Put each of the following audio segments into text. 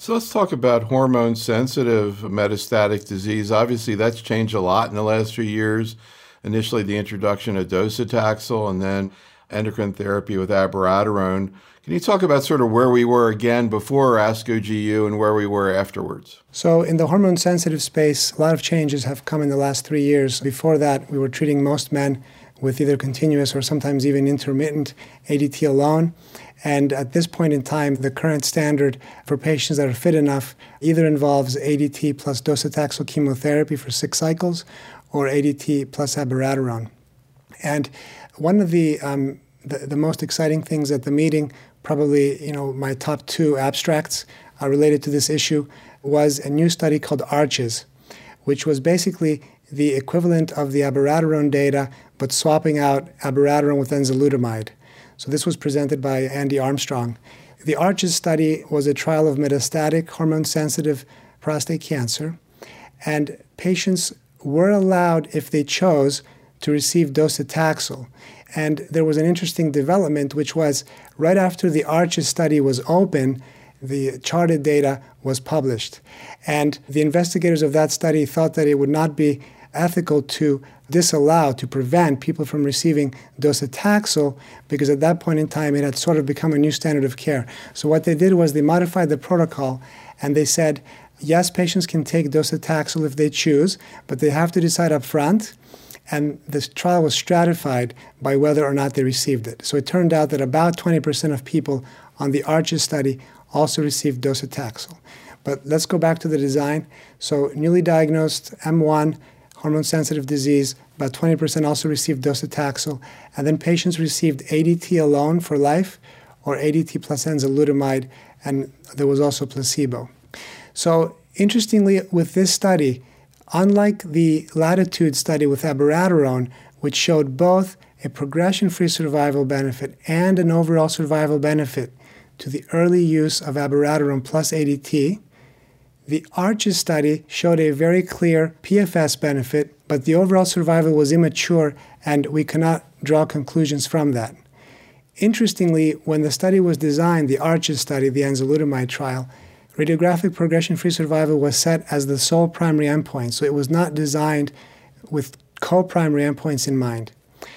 So let's talk about hormone-sensitive metastatic disease. Obviously, that's changed a lot in the last few years. Initially, the introduction of docetaxel and then endocrine therapy with abiraterone. Can you talk about sort of where we were again before ASCO GU and where we were afterwards? So in the hormone-sensitive space, a lot of changes have come in the last 3 years. Before that, we were treating most men with either continuous or sometimes even intermittent ADT alone. And at this point in time, the current standard for patients that are fit enough either involves ADT plus docetaxel chemotherapy for 6 cycles or ADT plus abiraterone. And one of the most exciting things at the meeting, probably my top 2 abstracts related to this issue, was a new study called ARCHES, which was basically the equivalent of the abiraterone data, but swapping out abiraterone with enzalutamide. So this was presented by Andy Armstrong. The ARCHES study was a trial of metastatic hormone-sensitive prostate cancer, and patients were allowed, if they chose, to receive docetaxel. And there was an interesting development, which was right after the ARCHES study was open, the charted data was published. And the investigators of that study thought that it would not be ethical to prevent people from receiving docetaxel, because at that point in time it had sort of become a new standard of care. So what they did was they modified the protocol and they said, yes, patients can take docetaxel if they choose, but they have to decide up front. And this trial was stratified by whether or not they received it. So it turned out that about 20% of people on the ARCHES study also received docetaxel. But let's go back to the design. So newly diagnosed M1, hormone-sensitive disease, about 20% also received docetaxel. And then patients received ADT alone for life or ADT plus enzalutamide, and there was also placebo. So interestingly, with this study, unlike the Latitude study with abiraterone, which showed both a progression-free survival benefit and an overall survival benefit to the early use of abiraterone plus ADT, the ARCHES study showed a very clear PFS benefit, but the overall survival was immature, and we cannot draw conclusions from that. Interestingly, when the study was designed, the ARCHES study, the enzalutamide trial, radiographic progression-free survival was set as the sole primary endpoint, so it was not designed with co-primary endpoints in mind.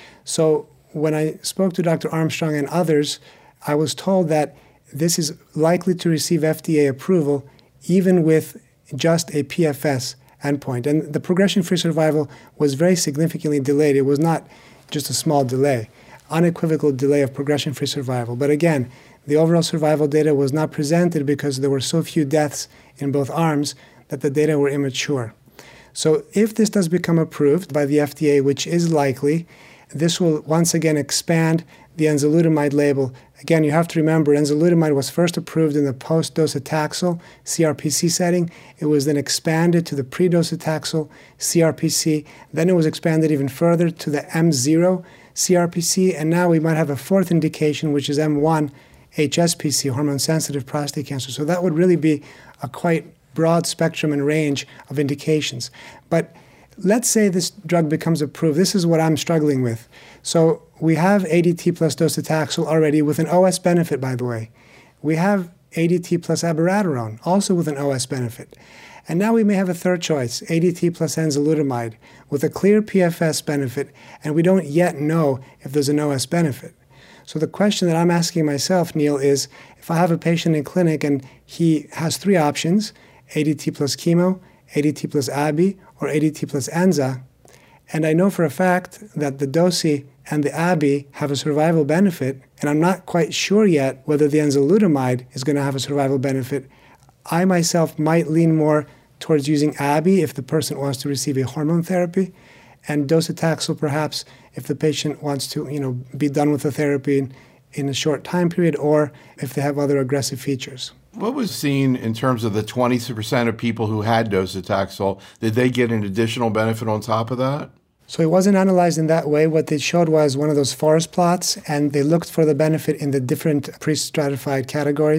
So when I spoke to Dr. Armstrong and others, I was told that this is likely to receive FDA approval even with just a PFS endpoint. And the progression-free survival was very significantly delayed. It was not just a small delay, unequivocal delay of progression-free survival. But again, the overall survival data was not presented because there were so few deaths in both arms that the data were immature. So if this does become approved by the FDA, which is likely, this will once again expand the enzalutamide label. Again, you have to remember, enzalutamide was first approved in the post-docetaxel CRPC setting. It was then expanded to the pre-docetaxel CRPC. Then it was expanded even further to the M0 CRPC. And now we might have a fourth indication, which is M1 HSPC, hormone-sensitive prostate cancer. So that would really be a quite broad spectrum and range of indications. But let's say this drug becomes approved. This is what I'm struggling with. So we have ADT plus docetaxel already with an OS benefit, by the way. We have ADT plus abiraterone, also with an OS benefit. And now we may have a third choice, ADT plus enzalutamide, with a clear PFS benefit, and we don't yet know if there's an OS benefit. So the question that I'm asking myself, Neil, is if I have a patient in clinic and he has 3 options, ADT plus chemo, ADT plus Abi, or ADT plus Enza, and I know for a fact that the Dosi and the Abi have a survival benefit, and I'm not quite sure yet whether the enzalutamide is going to have a survival benefit, I myself might lean more towards using Abi if the person wants to receive a hormone therapy, and docetaxel perhaps if the patient wants to be done with the therapy in a short time period, or if they have other aggressive features. What was seen in terms of the 20% of people who had docetaxel? Did they get an additional benefit on top of that? So it wasn't analyzed in that way. What they showed was one of those forest plots, and they looked for the benefit in the different pre-stratified categories.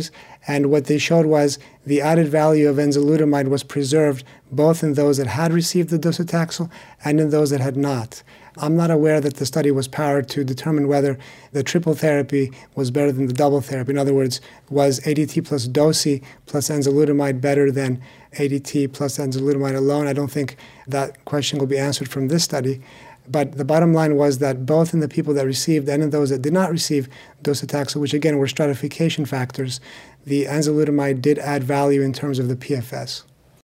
And what they showed was the added value of enzalutamide was preserved both in those that had received the docetaxel and in those that had not. I'm not aware that the study was powered to determine whether the triple therapy was better than the double therapy. In other words, was ADT plus dosi plus enzalutamide better than ADT plus enzalutamide alone? I don't think that question will be answered from this study. But the bottom line was that both in the people that received and in those that did not receive docetaxel, which again were stratification factors, the enzalutamide did add value in terms of the PFS.